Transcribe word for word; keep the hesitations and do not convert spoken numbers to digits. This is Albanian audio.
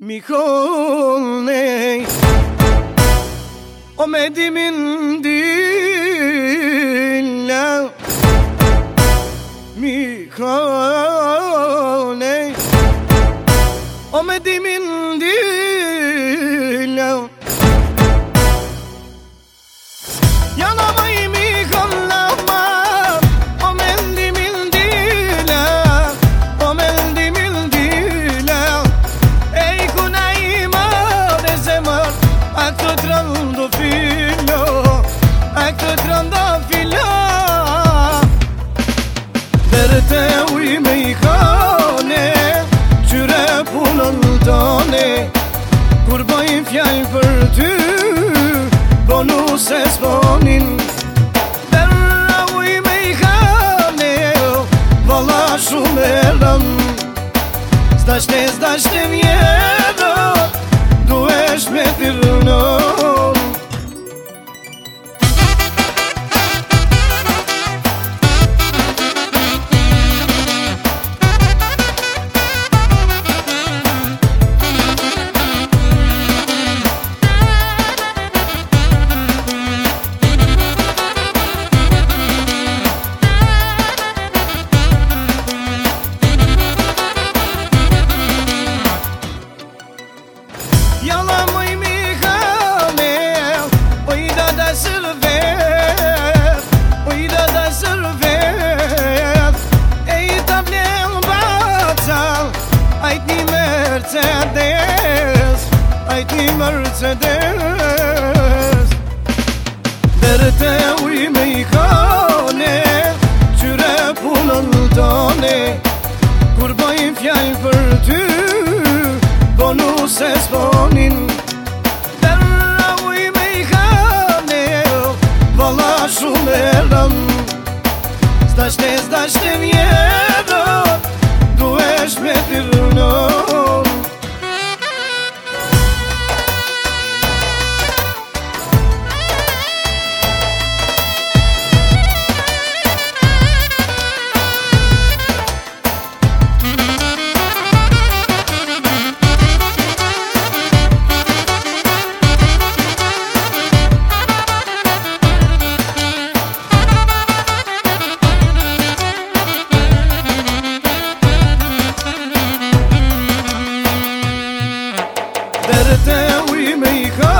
میکنه آمدی من دل میکنه آمدی من دل yanmayı mi kollamam Omeldi mildile Omeldi mildile Ey kunayma de zaman Aktotrando filo Aktotrando filo Derte uymeyi kane Qyre punën tane Kur bojnë fjallë për ty Bonu se s'ponin Dërra ujme i kane Valla shumë e rëm Zdashte zdashte mjero Duesh me t'irnon Yalanmay mi kane Oyda da sırvet Oyda da sırvet Ey tablen batal Aytni Mercedes Aytni Mercedes Derte uyme i kane Qyre punën tane Kur bojnë fjallë për ty Bonu se s'ponin Dërra ujme i kane Valla shumë e rëm Zdashte zdashte mjero Duesh me t'irnon Derte ujme i kane